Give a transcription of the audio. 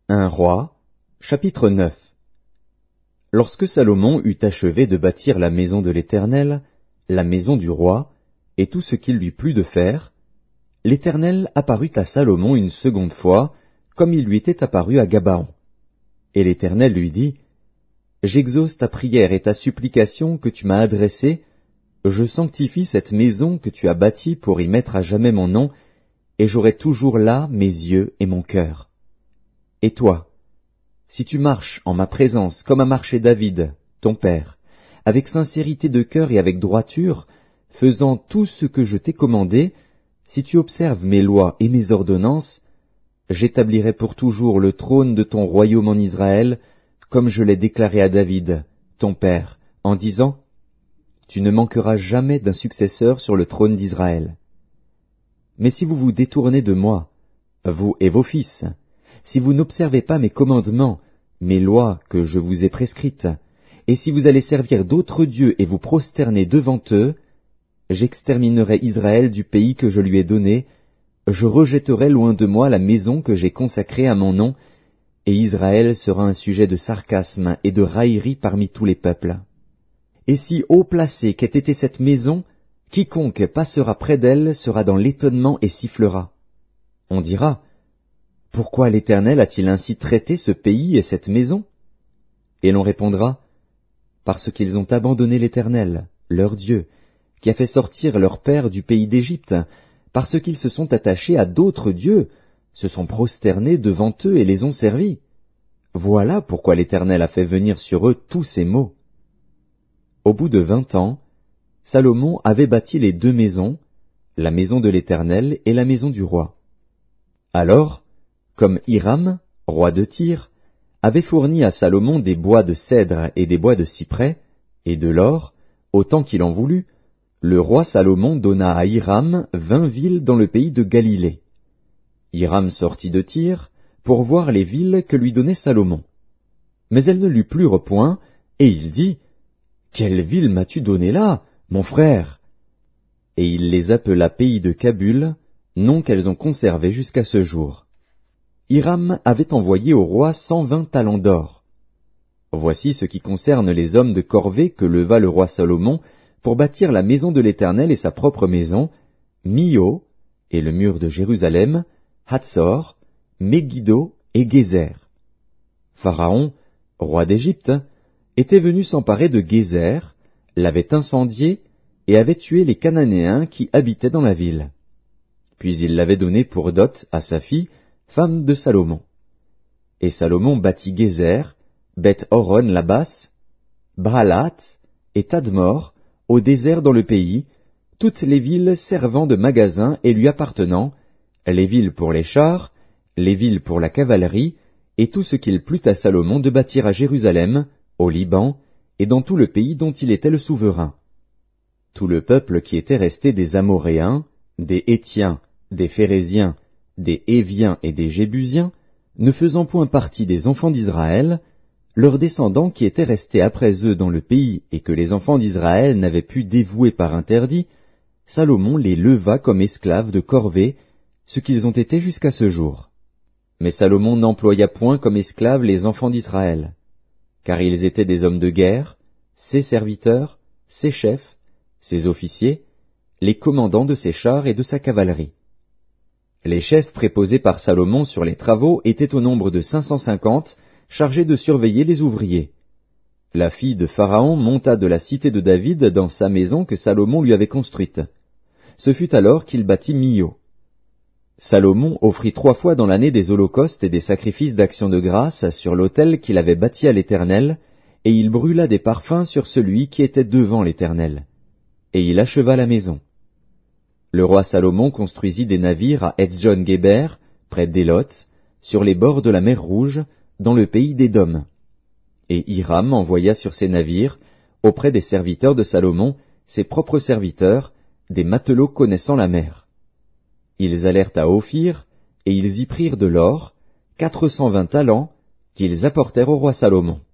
Un roi, chapitre 9. Lorsque Salomon eut achevé de bâtir la maison de l'Éternel, la maison du roi, et tout ce qu'il lui plut de faire, l'Éternel apparut à Salomon une seconde fois, comme il lui était apparu à Gabaon. Et l'Éternel lui dit, « J'exauce ta prière et ta supplication que tu m'as adressée, je sanctifie cette maison que tu as bâtie pour y mettre à jamais mon nom, et j'aurai toujours là mes yeux et mon cœur. Et toi, si tu marches en ma présence comme a marché David, ton père, avec sincérité de cœur et avec droiture, faisant tout ce que je t'ai commandé, si tu observes mes lois et mes ordonnances, j'établirai pour toujours le trône de ton royaume en Israël, comme je l'ai déclaré à David, ton père, en disant, tu ne manqueras jamais d'un successeur sur le trône d'Israël. Mais si vous vous détournez de moi, vous et vos fils, si vous n'observez pas mes commandements, mes lois que je vous ai prescrites, et si vous allez servir d'autres dieux et vous prosterner devant eux, j'exterminerai Israël du pays que je lui ai donné, je rejetterai loin de moi la maison que j'ai consacrée à mon nom, et Israël sera un sujet de sarcasme et de raillerie parmi tous les peuples. Et si haut placée qu'ait été cette maison, quiconque passera près d'elle sera dans l'étonnement et sifflera. On dira, pourquoi l'Éternel a-t-il ainsi traité ce pays et cette maison? Et l'on répondra, parce qu'ils ont abandonné l'Éternel, leur Dieu, qui a fait sortir leur père du pays d'Égypte, parce qu'ils se sont attachés à d'autres dieux, se sont prosternés devant eux et les ont servis. Voilà pourquoi l'Éternel a fait venir sur eux tous ces maux. Au bout de 20 ans, Salomon avait bâti les 2 maisons, la maison de l'Éternel et la maison du roi. Alors, comme Hiram, roi de Tyr, avait fourni à Salomon des bois de cèdre et des bois de cyprès, et de l'or, autant qu'il en voulut, le roi Salomon donna à Hiram 20 villes dans le pays de Galilée. Hiram sortit de Tyr pour voir les villes que lui donnait Salomon. Mais elles ne lui plurent point, et il dit, « Quelle ville m'as-tu donnée là, mon frère ?» Et il les appela pays de Cabul, nom qu'elles ont conservé jusqu'à ce jour. Hiram avait envoyé au roi 120 talents d'or. Voici ce qui concerne les hommes de corvée que leva le roi Salomon pour bâtir la maison de l'Éternel et sa propre maison, Mio, et le mur de Jérusalem, Hatzor, Megiddo et Gézer. Pharaon, roi d'Égypte, était venu s'emparer de Gézer, l'avait incendié et avait tué les Cananéens qui habitaient dans la ville. Puis il l'avait donnée pour dot à sa fille, femme de Salomon. Et Salomon bâtit Gézer, Beth-Horon la basse, Baalat et Tadmor, au désert dans le pays, toutes les villes servant de magasins et lui appartenant, les villes pour les chars, les villes pour la cavalerie, et tout ce qu'il plut à Salomon de bâtir à Jérusalem, au Liban, et dans tout le pays dont il était le souverain. Tout le peuple qui était resté des Amoréens, des Hétiens, des Phéréziens, des Héviens et des Jébusiens, ne faisant point partie des enfants d'Israël, leurs descendants qui étaient restés après eux dans le pays et que les enfants d'Israël n'avaient pu dévouer par interdit, Salomon les leva comme esclaves de corvée, ce qu'ils ont été jusqu'à ce jour. Mais Salomon n'employa point comme esclaves les enfants d'Israël, car ils étaient des hommes de guerre, ses serviteurs, ses chefs, ses officiers, les commandants de ses chars et de sa cavalerie. Les chefs préposés par Salomon sur les travaux étaient au nombre de 550, chargés de surveiller les ouvriers. La fille de Pharaon monta de la cité de David dans sa maison que Salomon lui avait construite. Ce fut alors qu'il bâtit Mio. Salomon offrit 3 fois dans l'année des holocaustes et des sacrifices d'action de grâce sur l'autel qu'il avait bâti à l'Éternel, et il brûla des parfums sur celui qui était devant l'Éternel. Et il acheva la maison. Le roi Salomon construisit des navires à Etzjon-Guéber, près d'Éloth, sur les bords de la mer Rouge, dans le pays d'Édom. Et Hiram envoya sur ces navires, auprès des serviteurs de Salomon, ses propres serviteurs, des matelots connaissant la mer. Ils allèrent à Ophir, et ils y prirent de l'or, 420 talents, qu'ils apportèrent au roi Salomon.